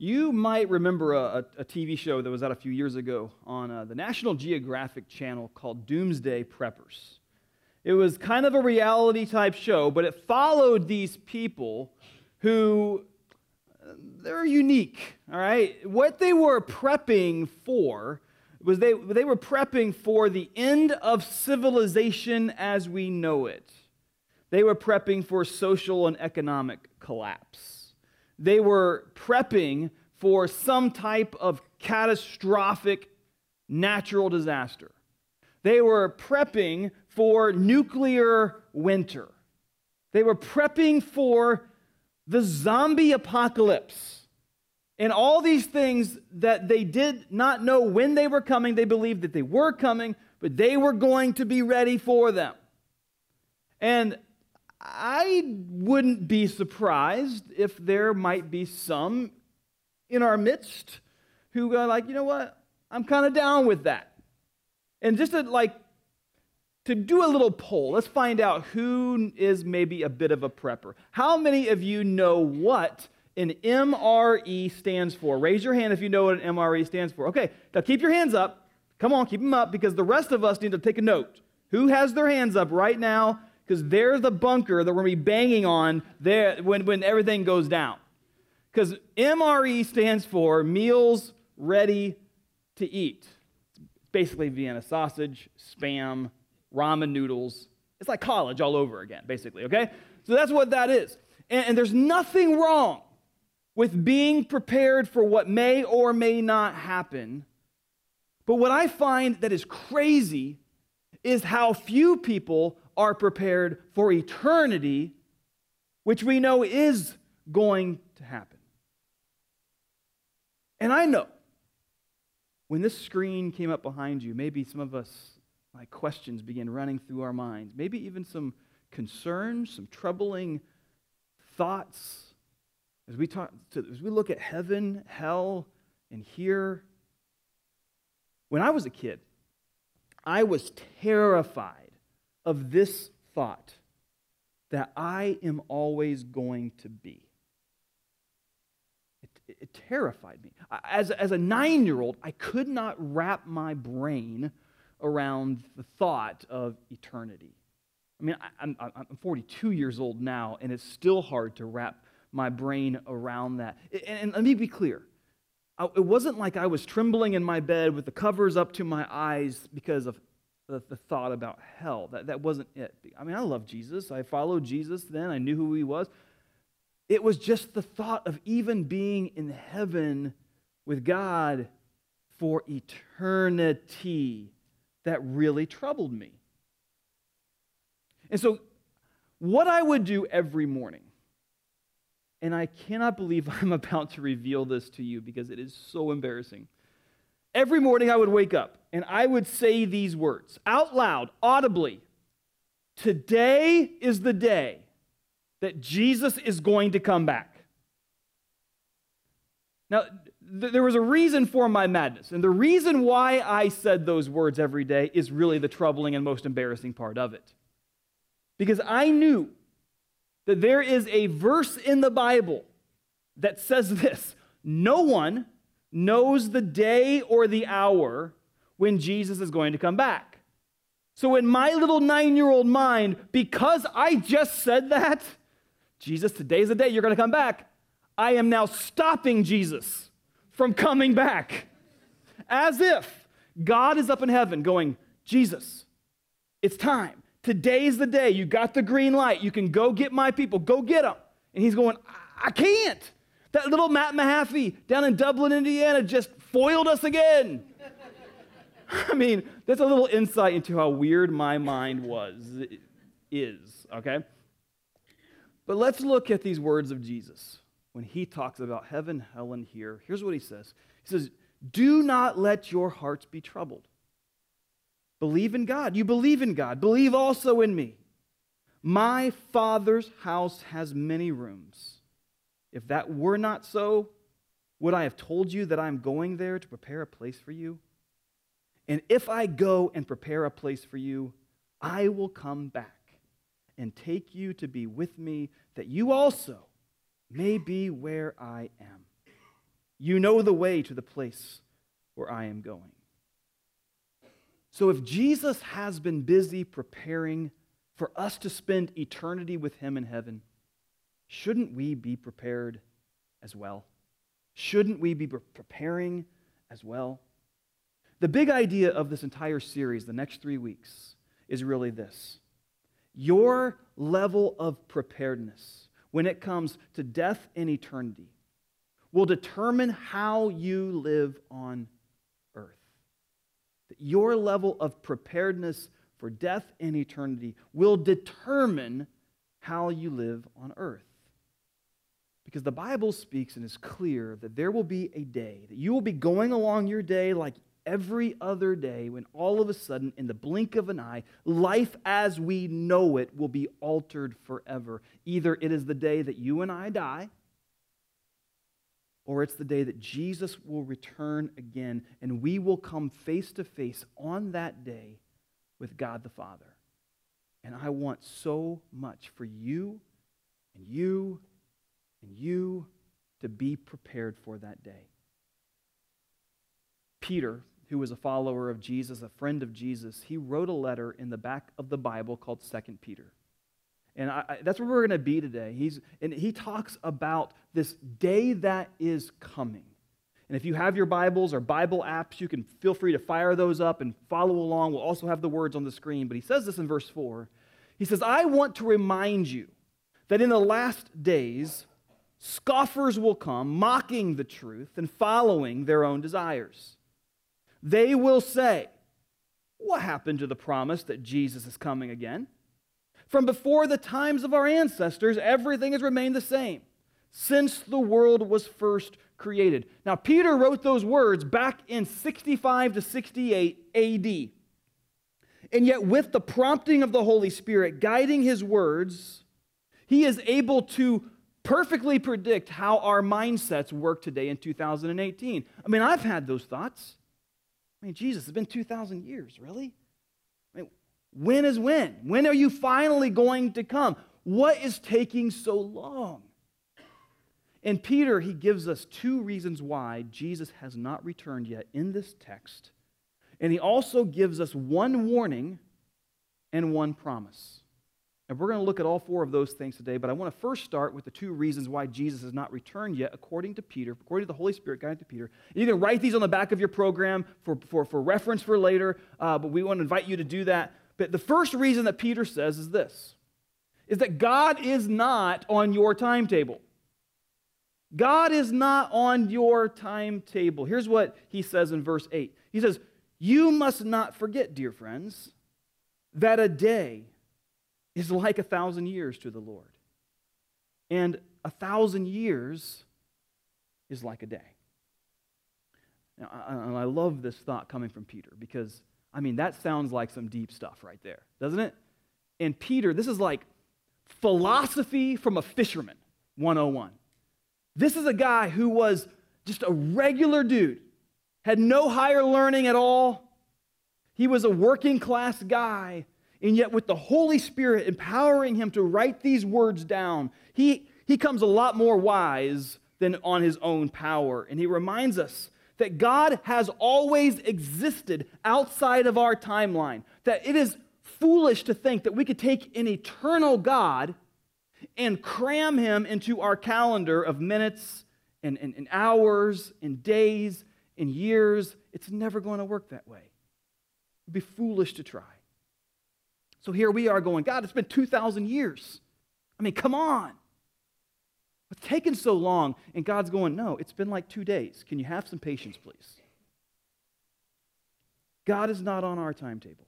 You might remember a TV show that was out a few years ago on the National Geographic channel called Doomsday Preppers. It was kind of a reality type show, but it followed these people who, they're unique, all right? What they were prepping for was they were prepping for the end of civilization as we know it. They were prepping for social and economic collapse. They were prepping for some type of catastrophic natural disaster. They were prepping for nuclear winter. They were prepping for the zombie apocalypse. And all these things that they did not know when they were coming, they believed that they were coming, but they were going to be ready for them. And I wouldn't be surprised if there might be some in our midst who go like, you know what, I'm kind of down with that. And just to do a little poll, let's find out who is maybe a bit of a prepper. How many of you know what an MRE stands for? Raise your hand if you know what an MRE stands for. Okay, now keep your hands up. Come on, keep them up, because the rest of us need to take a note. Who has their hands up right now? Because they're the bunker that we're going to be banging on there when everything goes down. Because MRE stands for Meals Ready to Eat. It's basically Vienna sausage, Spam, ramen noodles. It's like college all over again, basically, okay? So that's what that is. And there's nothing wrong with being prepared for what may or may not happen. But what I find that is crazy is how few people are prepared for eternity, which we know is going to happen. And I know when this screen came up behind you, maybe some of us, like, questions began running through our minds, maybe even some concerns, some troubling thoughts as we look at heaven, hell, and here. When I was a kid, I was terrified of this thought that I am always going to be. It terrified me. As a 9-year-old, I could not wrap my brain around the thought of eternity. I mean, I'm 42 years old now, and it's still hard to wrap my brain around that. And let me be clear. It wasn't like I was trembling in my bed with the covers up to my eyes because of the thought about hell. That wasn't it. I mean, I love Jesus. I followed Jesus then. I knew who he was. It was just the thought of even being in heaven with God for eternity that really troubled me. And so what I would do every morning, and I cannot believe I'm about to reveal this to you because it is so embarrassing. Every morning I would wake up and I would say these words out loud, audibly. Today is the day that Jesus is going to come back. Now, there was a reason for my madness, and the reason why I said those words every day is really the troubling and most embarrassing part of it. Because I knew that there is a verse in the Bible that says this: no one knows the day or the hour when Jesus is going to come back. So in my little 9-year-old mind, because I just said that, Jesus, today's the day you're going to come back, I am now stopping Jesus from coming back. As if God is up in heaven going, Jesus, it's time. Today's the day. You got the green light. You can go get my people. Go get them. And he's going, I can't. That little Matt Mahaffey down in Dublin, Indiana just foiled us again. I mean, that's a little insight into how weird my mind is, okay? But let's look at these words of Jesus when he talks about heaven, hell, and here. Here's what he says. He says, do not let your hearts be troubled. Believe in God. You believe in God. Believe also in me. My Father's house has many rooms. If that were not so, would I have told you that I'm going there to prepare a place for you? And if I go and prepare a place for you, I will come back and take you to be with me, that you also may be where I am. You know the way to the place where I am going. So if Jesus has been busy preparing for us to spend eternity with him in heaven, shouldn't we be prepared as well? Shouldn't we be preparing as well? The big idea of this entire series, the next 3 weeks, is really this. Your level of preparedness when it comes to death and eternity will determine how you live on earth. Your level of preparedness for death and eternity will determine how you live on earth. Because the Bible speaks and is clear that there will be a day that you will be going along your day like every other day when all of a sudden, in the blink of an eye, life as we know it will be altered forever. Either it is the day that you and I die, or it's the day that Jesus will return again and we will come face to face on that day with God the Father. And I want so much for you and you and you to be prepared for that day. Peter, who was a follower of Jesus, a friend of Jesus, he wrote a letter in the back of the Bible called 2 Peter. And that's where we're going to be today. He talks about this day that is coming. And if you have your Bibles or Bible apps, you can feel free to fire those up and follow along. We'll also have the words on the screen. But he says this in verse 4. He says, I want to remind you that in the last days, scoffers will come, mocking the truth and following their own desires. They will say, what happened to the promise that Jesus is coming again? From before the times of our ancestors, everything has remained the same since the world was first created. Now, Peter wrote those words back in 65 to 68 AD. And yet, with the prompting of the Holy Spirit guiding his words, he is able to perfectly predict how our mindsets work today in 2018. I mean, I've had those thoughts. I mean, Jesus, it's been 2,000 years, really? I mean, when is when? When are you finally going to come? What is taking so long? And Peter, he gives us 2 reasons why Jesus has not returned yet in this text. And he also gives us 1 warning and 1 promise. And we're going to look at all 4 of those things today, but I want to first start with the 2 reasons why Jesus has not returned yet, according to Peter, according to the Holy Spirit guided to Peter. And you can write these on the back of your program for reference for later, but we want to invite you to do that. But the first reason that Peter says is this, is that God is not on your timetable. God is not on your timetable. Here's what he says in verse 8. He says, you must not forget, dear friends, that a day is like 1,000 years to the Lord. And 1,000 years is like a day. Now, I love this thought coming from Peter because, I mean, that sounds like some deep stuff right there, doesn't it? And Peter, this is like philosophy from a fisherman, 101. This is a guy who was just a regular dude, had no higher learning at all. He was a working class guy. And yet with the Holy Spirit empowering him to write these words down, he comes a lot more wise than on his own power. And he reminds us that God has always existed outside of our timeline, that it is foolish to think that we could take an eternal God and cram him into our calendar of minutes and hours and days and years. It's never going to work that way. It would be foolish to try. So here we are going, God, it's been 2,000 years. I mean, come on. It's taken so long. And God's going, no, it's been like 2 days. Can you have some patience, please? God is not on our timetable.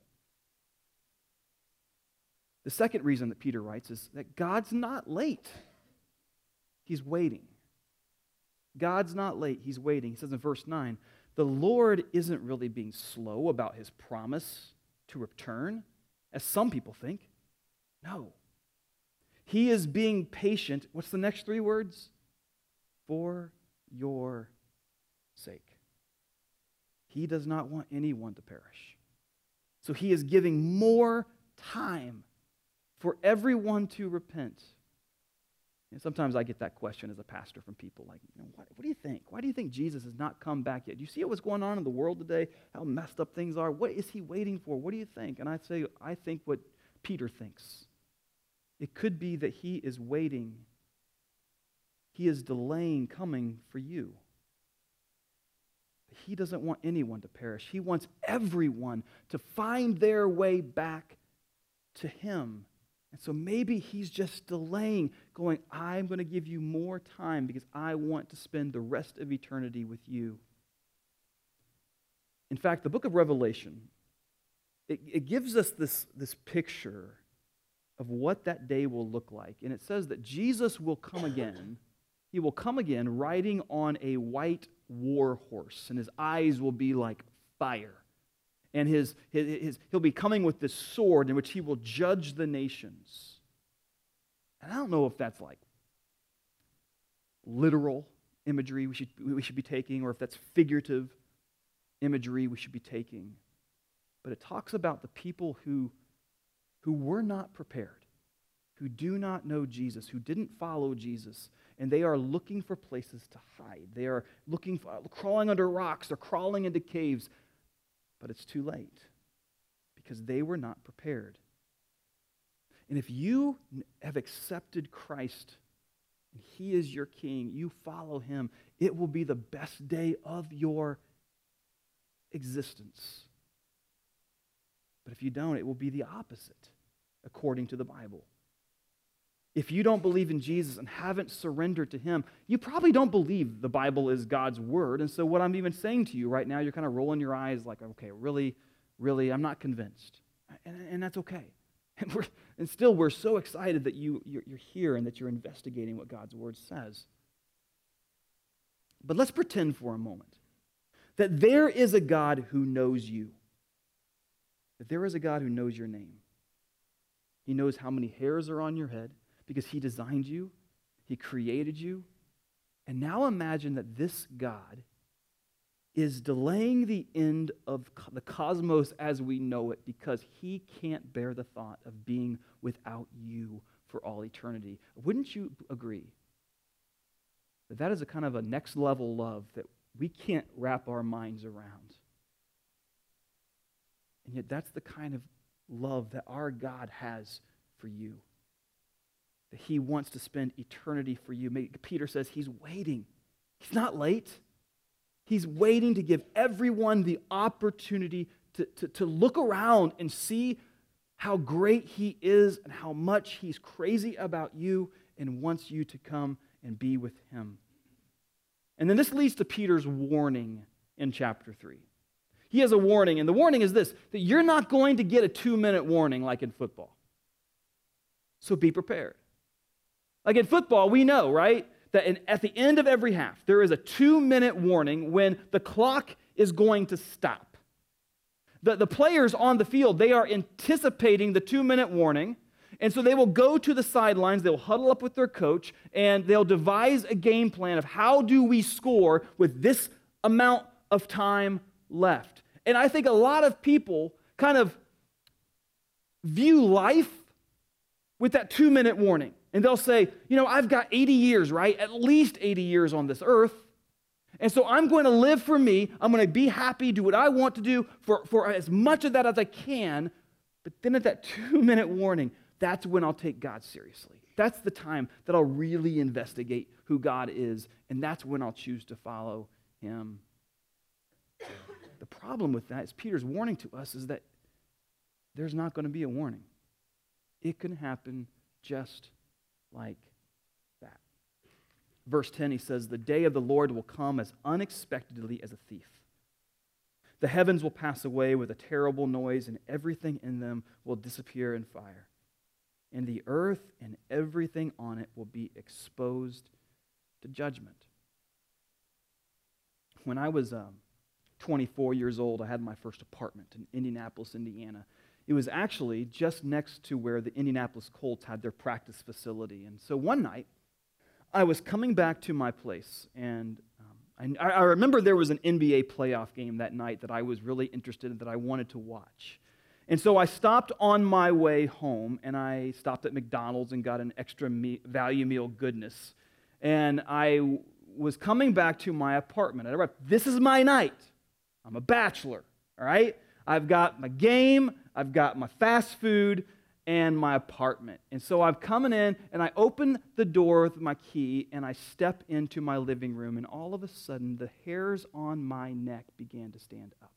The second reason that Peter writes is that God's not late. He's waiting. God's not late. He's waiting. He says in verse 9, the Lord isn't really being slow about his promise to return, as some people think. No. He is being patient. What's the next 3 words? For your sake. He does not want anyone to perish. So he is giving more time for everyone to repent. And sometimes I get that question as a pastor from people like, what do you think? Why do you think Jesus has not come back yet? Do you see what's going on in the world today? How messed up things are? What is he waiting for? What do you think? And I say, I think what Peter thinks. It could be that he is waiting. He is delaying coming for you. He doesn't want anyone to perish. He wants everyone to find their way back to him. And so maybe he's just delaying, going, I'm going to give you more time because I want to spend the rest of eternity with you. In fact, the book of Revelation, it gives us this picture of what that day will look like. And it says that Jesus will come again. He will come again riding on a white war horse, and his eyes will be like fire. And he'll be coming with this sword in which he will judge the nations. And I don't know if that's like literal imagery we should be taking, or if that's figurative imagery we should be taking. But it talks about the people who were not prepared, who do not know Jesus, who didn't follow Jesus, and they are looking for places to hide. They are crawling under rocks, they're crawling into caves. But it's too late because they were not prepared. And if you have accepted Christ and he is your king, you follow him, it will be the best day of your existence. But if you don't, it will be the opposite, according to the Bible. If you don't believe in Jesus and haven't surrendered to him, you probably don't believe the Bible is God's word. And so what I'm even saying to you right now, you're kind of rolling your eyes like, okay, really, I'm not convinced. And that's okay. And still, we're so excited that you're here and that you're investigating what God's word says. But let's pretend for a moment that there is a God who knows you. That there is a God who knows your name. He knows how many hairs are on your head, because he designed you, he created you. And now imagine that this God is delaying the end of the cosmos as we know it because he can't bear the thought of being without you for all eternity. Wouldn't you agree that that is a kind of a next level love that we can't wrap our minds around? And yet that's the kind of love that our God has for you. That he wants to spend eternity for you. Peter says he's waiting. He's not late. He's waiting to give everyone the opportunity to look around and see how great he is and how much he's crazy about you and wants you to come and be with him. And then this leads to Peter's warning in chapter 3. He has a warning, and the warning is this, that you're not going to get a 2-minute warning like in football. So be prepared. Like in football, we know, right, that at the end of every half, there is a 2-minute warning when the clock is going to stop. The players on the field, they are anticipating the 2-minute warning, and so they will go to the sidelines, they'll huddle up with their coach, and they'll devise a game plan of how do we score with this amount of time left. And I think a lot of people kind of view life with that 2-minute warning. And they'll say, I've got 80 years, right? At least 80 years on this earth. And so I'm going to live for me. I'm going to be happy, do what I want to do for as much of that as I can. But then at that 2-minute warning, that's when I'll take God seriously. That's the time that I'll really investigate who God is. And that's when I'll choose to follow him. The problem with that is Peter's warning to us is that there's not going to be a warning. It can happen just like that. Verse 10, he says, the day of the Lord will come as unexpectedly as a thief. The heavens will pass away with a terrible noise, and everything in them will disappear in fire. And the earth and everything on it will be exposed to judgment. When I was 24 years old, I had my first apartment in Indianapolis, Indiana. It was actually just next to where the Indianapolis Colts had their practice facility. And so one night, I was coming back to my place, and I remember there was an NBA playoff game that night that I was really interested in, that I wanted to watch. And so I stopped on my way home, and I stopped at McDonald's and got an extra value meal goodness. And I was coming back to my apartment. I arrived. This is my night. I'm a bachelor, all right? I've got my game, I've got my fast food, and my apartment. And so I'm coming in, and I open the door with my key, and I step into my living room, and all of a sudden, the hairs on my neck began to stand up.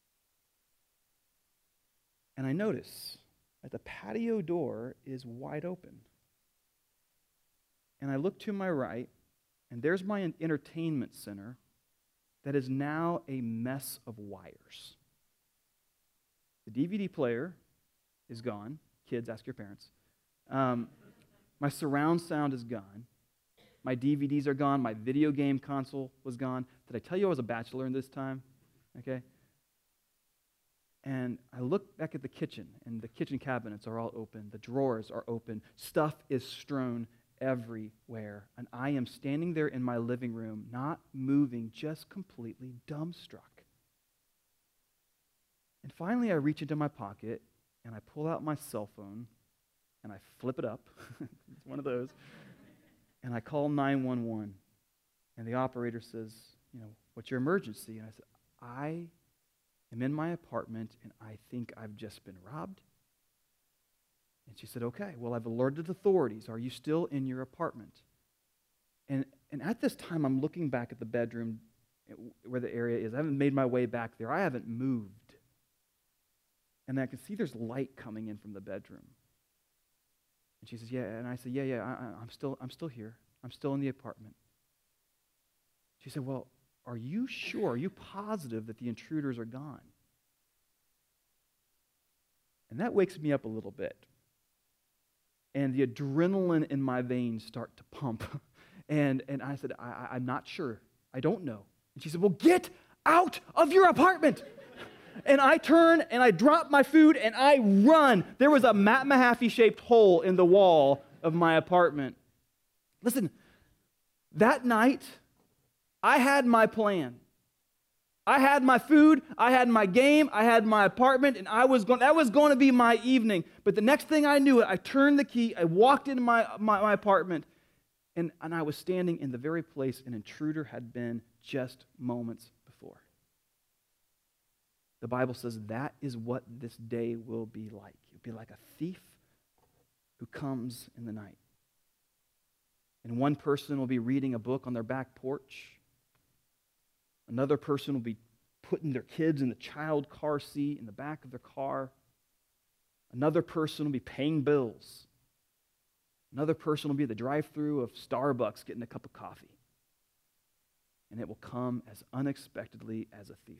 And I notice that the patio door is wide open. And I look to my right, and there's my entertainment center that is now a mess of wires. The DVD player is gone. Kids, ask your parents. My surround sound is gone. My DVDs are gone. My video game console was gone. Did I tell you I was a bachelor in this time? Okay. And I look back at the kitchen, and the kitchen cabinets are all open. The drawers are open. Stuff is strewn everywhere. And I am standing there in my living room, not moving, just completely dumbstruck. And finally, I reach into my pocket, and I pull out my cell phone, and I flip it up. It's one of those. And I call 911. And the operator says, what's your emergency? And I said, I am in my apartment, and I think I've just been robbed. And she said, okay, well, I've alerted authorities. Are you still in your apartment? And at this time, I'm looking back at the bedroom where the area is. I haven't made my way back there. I haven't moved. And I can see there's light coming in from the bedroom. And she says, yeah. And I said, yeah, I'm still here. I'm still in the apartment. She said, well, are you sure? Are you positive that the intruders are gone? And that wakes me up a little bit. And the adrenaline in my veins start to pump. And I said, I'm not sure. I don't know. And she said, well, get out of your apartment. And I turn and I drop my food and I run. There was a Matt Mahaffey-shaped hole in the wall of my apartment. Listen, that night, I had my plan. I had my food, I had my game, I had my apartment, and that was going to be my evening. But the next thing I knew, I turned the key, I walked into my apartment, and I was standing in the very place an intruder had been just moments before. The Bible says that is what this day will be like. It'll be like a thief who comes in the night. And one person will be reading a book on their back porch. Another person will be putting their kids in the child car seat in the back of their car. Another person will be paying bills. Another person will be at the drive-thru of Starbucks getting a cup of coffee. And it will come as unexpectedly as a thief.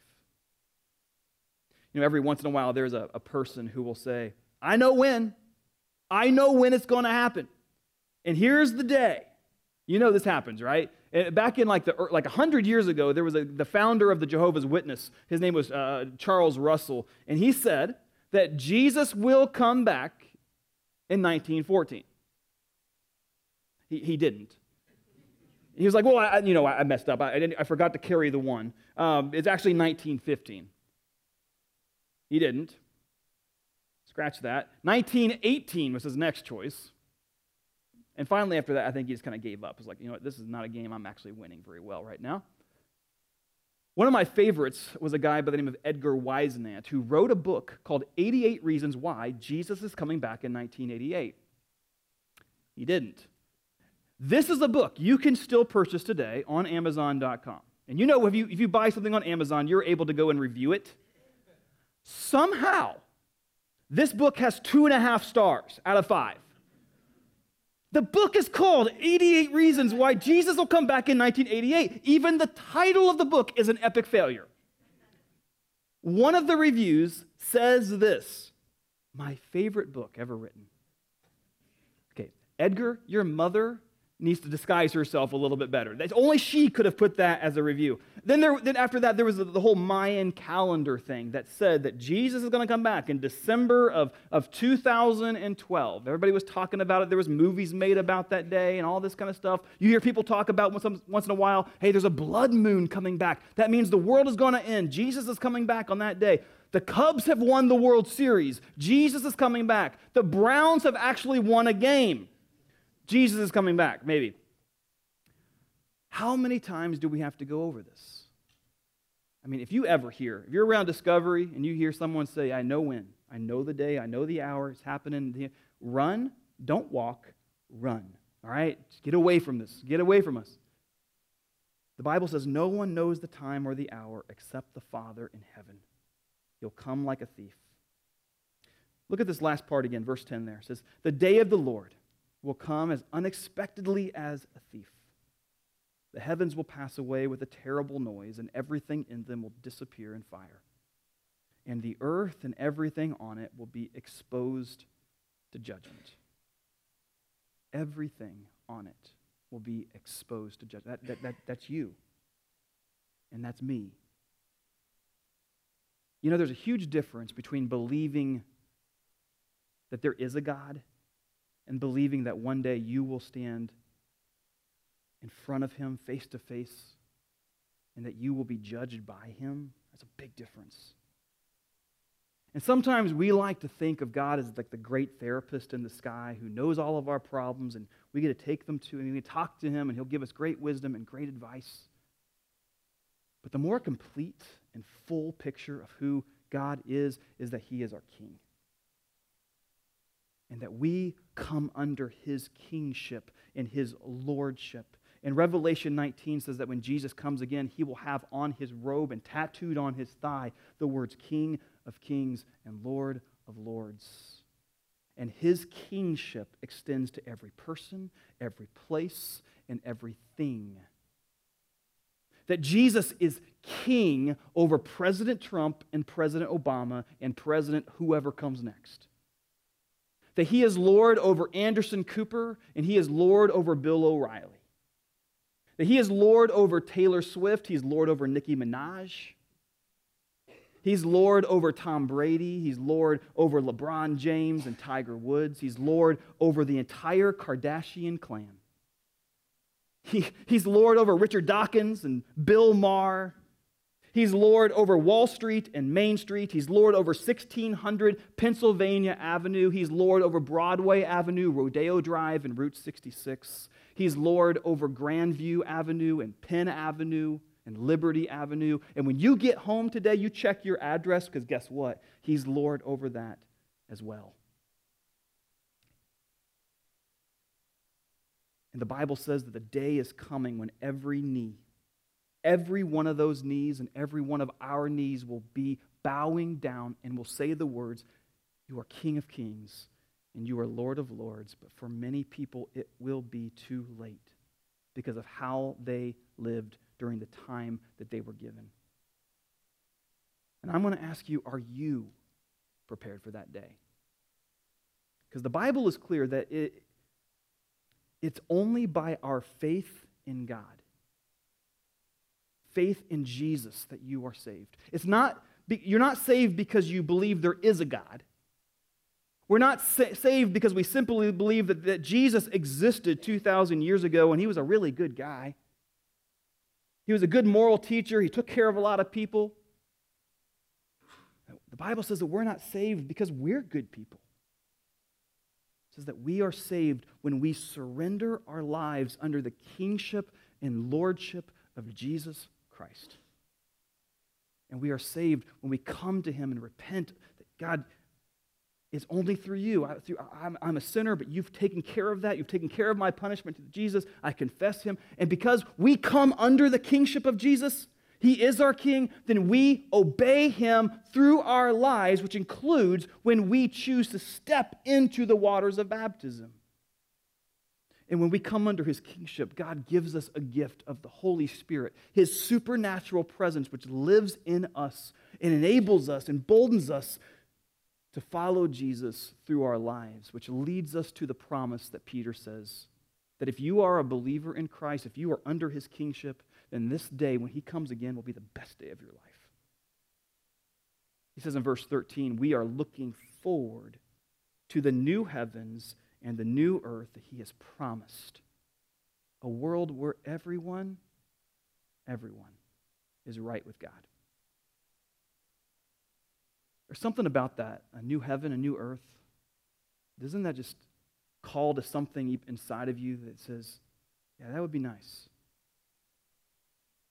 Every once in a while there's a person who will say, I know when it's going to happen. And here's the day. This happens, right? Back in like 100 years ago, there was the founder of the Jehovah's Witness. His name was Charles Russell. And he said that Jesus will come back in 1914. He didn't. He was like, well, I messed up. I forgot to carry the one. It's actually 1915. He didn't. Scratch that. 1918 was his next choice. And finally, after that, I think he just kind of gave up. He was like, what, this is not a game I'm actually winning very well right now. One of my favorites was a guy by the name of Edgar Whisenant, who wrote a book called 88 Reasons Why Jesus is Coming Back in 1988. He didn't. This is a book you can still purchase today on Amazon.com. And if you buy something on Amazon, you're able to go and review it. Somehow, this book has 2.5 stars out of 5. The book is called 88 Reasons Why Jesus Will Come Back in 1988. Even the title of the book is an epic failure. One of the reviews says this, my favorite book ever written. Okay, Edgar, your mother needs to disguise herself a little bit better. Only she could have put that as a review. Then after that, there was the whole Mayan calendar thing that said that Jesus is going to come back in December of 2012. Everybody was talking about it. There was movies made about that day and all this kind of stuff. You hear people talk about once in a while, hey, there's a blood moon coming back. That means the world is going to end. Jesus is coming back on that day. The Cubs have won the World Series. Jesus is coming back. The Browns have actually won a game. Jesus is coming back, maybe. How many times do we have to go over this? I mean, if you're around Discovery and you hear someone say, I know when, I know the day, I know the hour, it's happening, run, don't walk, run. All right? Just get away from this. Get away from us. The Bible says no one knows the time or the hour except the Father in heaven. He'll come like a thief. Look at this last part again, verse 10 there. It says, the day of the Lord will come as unexpectedly as a thief. The heavens will pass away with a terrible noise, and everything in them will disappear in fire. And the earth and everything on it will be exposed to judgment. Everything on it will be exposed to judgment. That's you. And that's me. You know, there's a huge difference between believing that there is a God and believing that one day you will stand in front of him face to face and that you will be judged by him. That's a big difference. And sometimes we like to think of God as like the great therapist in the sky who knows all of our problems, and we get to take them to him and we talk to him and he'll give us great wisdom and great advice. But the more complete and full picture of who God is that he is our king. And that we come under his kingship and his lordship. And Revelation 19 says that when Jesus comes again, he will have on his robe and tattooed on his thigh the words King of Kings and Lord of Lords. And his kingship extends to every person, every place, and everything. That Jesus is king over President Trump and President Obama and President whoever comes next. That he is Lord over Anderson Cooper and he is Lord over Bill O'Reilly. That he is Lord over Taylor Swift, he's Lord over Nicki Minaj. He's Lord over Tom Brady, he's Lord over LeBron James and Tiger Woods. He's Lord over the entire Kardashian clan. He's Lord over Richard Dawkins and Bill Maher. He's Lord over Wall Street and Main Street. He's Lord over 1600 Pennsylvania Avenue. He's Lord over Broadway Avenue, Rodeo Drive, and Route 66. He's Lord over Grandview Avenue and Penn Avenue and Liberty Avenue. And when you get home today, you check your address because guess what? He's Lord over that as well. And the Bible says that the day is coming when every knee, every one of those knees and every one of our knees will be bowing down and will say the words, you are King of Kings and you are Lord of Lords. But for many people, it will be too late because of how they lived during the time that they were given. And I'm going to ask you, are you prepared for that day? Because the Bible is clear that it's only by our faith in God, faith in Jesus, that you are saved. You're not saved because you believe there is a God. We're not saved because we simply believe that Jesus existed 2,000 years ago and he was a really good guy. He was a good moral teacher. He took care of a lot of people. The Bible says that we're not saved because we're good people. It says that we are saved when we surrender our lives under the kingship and lordship of Jesus Christ. And we are saved when we come to him and repent that God, it's only through you. I'm a sinner, but you've taken care of that. You've taken care of my punishment to Jesus. I confess him. And because we come under the kingship of Jesus, he is our king, then we obey him through our lives, which includes when we choose to step into the waters of baptism. And when we come under his kingship, God gives us a gift of the Holy Spirit, his supernatural presence, which lives in us and enables us, emboldens us to follow Jesus through our lives, which leads us to the promise that Peter says, that if you are a believer in Christ, if you are under his kingship, then this day, when he comes again, will be the best day of your life. He says in verse 13, we are looking forward to the new heavens and the new earth that he has promised. A world where everyone is right with God. There's something about that, a new heaven, a new earth. Doesn't that just call to something inside of you that says, yeah, that would be nice.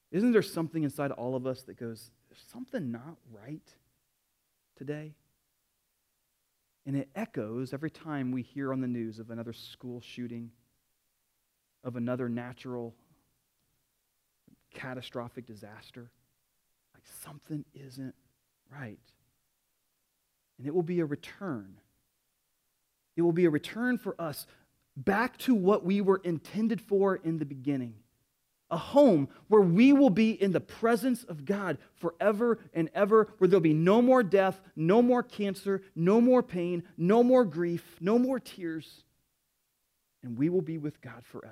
Isn't there something inside all of us that goes, there's something not right today? And it echoes every time we hear on the news of another school shooting, of another natural catastrophic disaster. Like something isn't right. And it will be a return. It will be a return for us back to what we were intended for in the beginning. A home where we will be in the presence of God forever and ever, where there'll be no more death, no more cancer, no more pain, no more grief, no more tears, and we will be with God forever.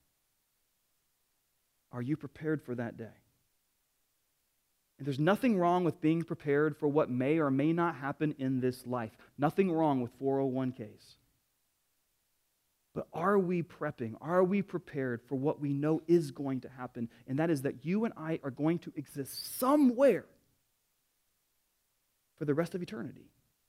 Are you prepared for that day? And there's nothing wrong with being prepared for what may or may not happen in this life. Nothing wrong with 401ks. But are we prepping? Are we prepared for what we know is going to happen? And that is that you and I are going to exist somewhere for the rest of eternity.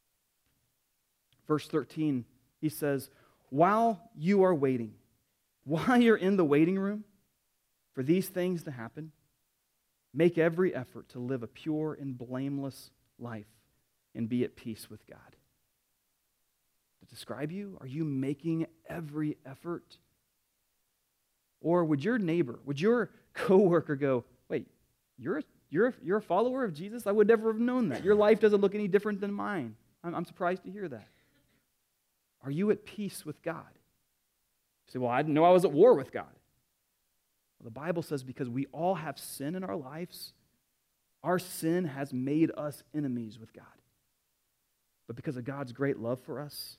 Verse 13, he says, while you are waiting, while you're in the waiting room for these things to happen, make every effort to live a pure and blameless life and be at peace with God. To describe you, are you making every effort? Or would your neighbor, would your coworker go, wait, you're a follower of Jesus? I would never have known that. Your life doesn't look any different than mine. I'm surprised to hear that. Are you at peace with God? You say, well, I didn't know I was at war with God. Well, the Bible says because we all have sin in our lives, our sin has made us enemies with God. But because of God's great love for us,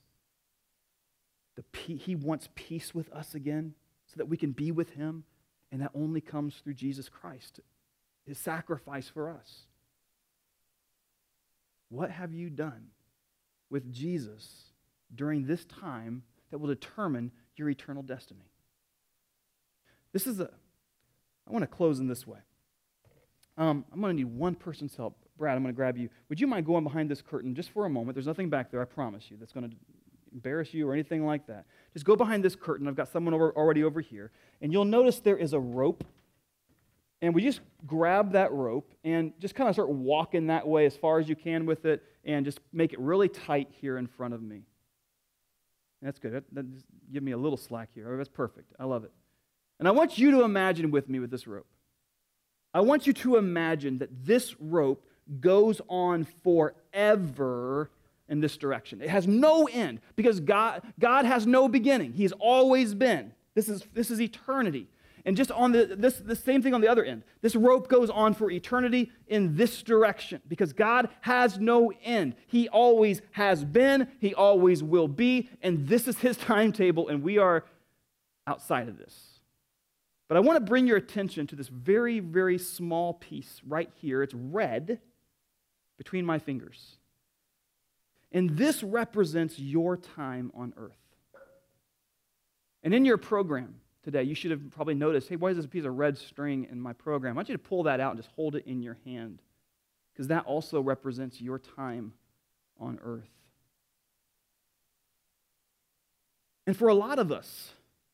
He wants peace with us again so that we can be with Him, and that only comes through Jesus Christ, His sacrifice for us. What have you done with Jesus during this time that will determine your eternal destiny? I want to close in this way. I'm going to need one person's help. Brad, I'm going to grab you. Would you mind going behind this curtain just for a moment? There's nothing back there, I promise you, that's going to embarrass you or anything like that. Just go behind this curtain. I've got someone already over here. And you'll notice there is a rope. And we just grab that rope and just kind of start walking that way as far as you can with it and just make it really tight here in front of me. That's good. That just give me a little slack here. Oh, that's perfect. I love it. And I want you to imagine with me with this rope. I want you to imagine that this rope goes on forever in this direction. It has no end because God has no beginning. He's always been. This is eternity. And just on the same thing on the other end. This rope goes on for eternity in this direction because God has no end. He always has been. He always will be. And this is His timetable, and we are outside of this. But I want to bring your attention to this very, very small piece right here. It's red between my fingers. And this represents your time on earth. And in your program today, you should have probably noticed, hey, why is this piece of red string in my program? I want you to pull that out and just hold it in your hand, because that also represents your time on earth. And for a lot of us,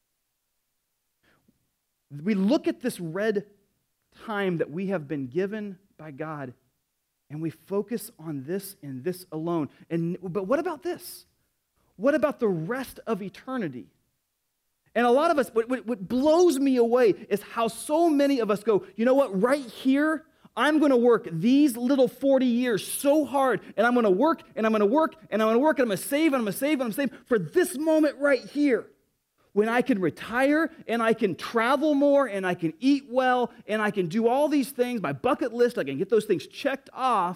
we look at this red time that we have been given by God, and we focus on this and this alone. But what about this? What about the rest of eternity? And a lot of us, what blows me away is how so many of us go, you know what, right here, I'm going to work these little 40 years so hard, and I'm going to work, and I'm going to work, and I'm going to work, and I'm going to save, and I'm going to save, and I'm going to save for this moment right here, when I can retire, and I can travel more, and I can eat well, and I can do all these things, my bucket list, I can get those things checked off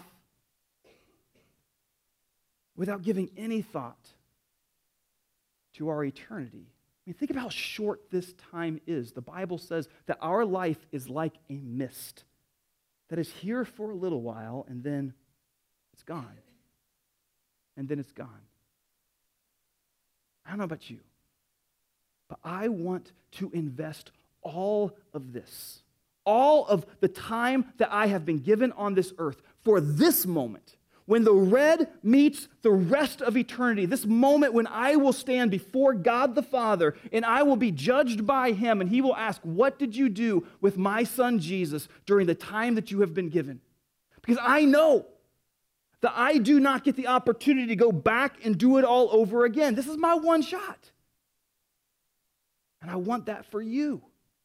without giving any thought to our eternity. I mean, think of how short this time is. The Bible says that our life is like a mist that is here for a little while, and then it's gone. And then it's gone. I don't know about you, but I want to invest all of this, all of the time that I have been given on this earth for this moment, when the red meets the rest of eternity, this moment when I will stand before God the Father and I will be judged by him and he will ask, what did you do with my son Jesus during the time that you have been given? Because I know that I do not get the opportunity to go back and do it all over again. This is my one shot. And I want that for you.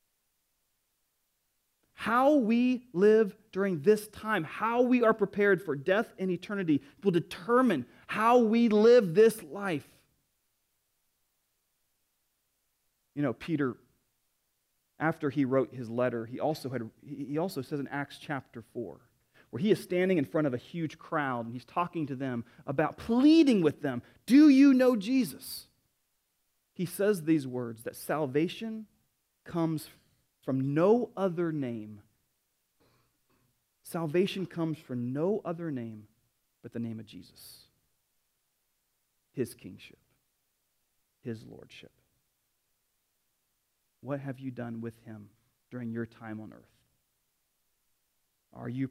How we live during this time, how we are prepared for death and eternity will determine how we live this life. You know, Peter, after he wrote his letter, he also says in Acts chapter 4, where he is standing in front of a huge crowd and he's talking to them about pleading with them, do you know Jesus? He says these words, that salvation comes from no other name. Salvation comes from no other name but the name of Jesus. His kingship, his lordship. What have you done with him during your time on earth? Are you